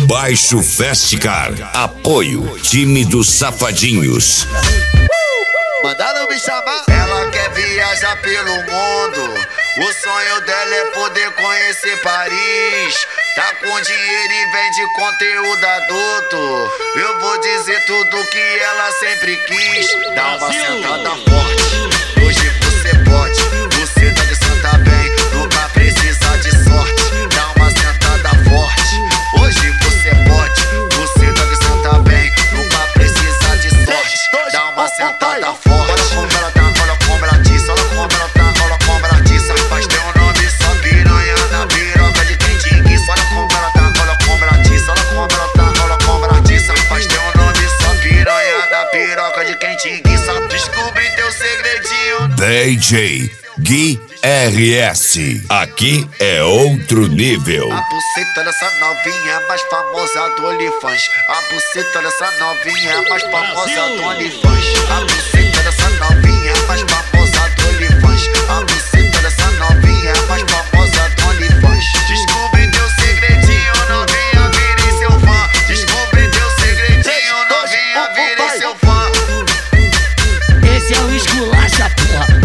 Baixo Festicar. Apoio time dos Safadinhos. Mandaram me chamar. Ela quer viajar pelo mundo. O sonho dela é poder conhecer Paris. Tá com dinheiro e vende conteúdo adulto. Eu vou dizer tudo que ela sempre quis. Dá uma sentada forte. Hoje você pode. Você deve sentar bem. Nunca precisa de sorte. Dá uma sentada forte. Hoje você pode. Você deve sentar bem. Nunca precisa de sorte. Dá uma sentada forte. Olha como ela tá, olha como ela diz. Olha como ela tá, olha como ela diz. Faz teu nome só piranha na piroca de quem te quis. Olha como ela tá, olha como ela diz. Olha como ela tá, olha como ela diz. Faz teu nome só piranha na piroca de quem te quis. Descobri teu segredinho. DJ Gui RS. Aqui é outro nível. A buceta dessa novinha mais famosa do OnlyFans. A buceta dessa novinha mais famosa do OnlyFans. A buceta dessa novinha mais famosa do OnlyFans. A buceta dessa novinha mais famosa do OnlyFans. Descobri teu segredinho, novinha, virei seu fã. Descobri teu segredinho, novinha, virei seu fã. Esse é o esculacha, porra.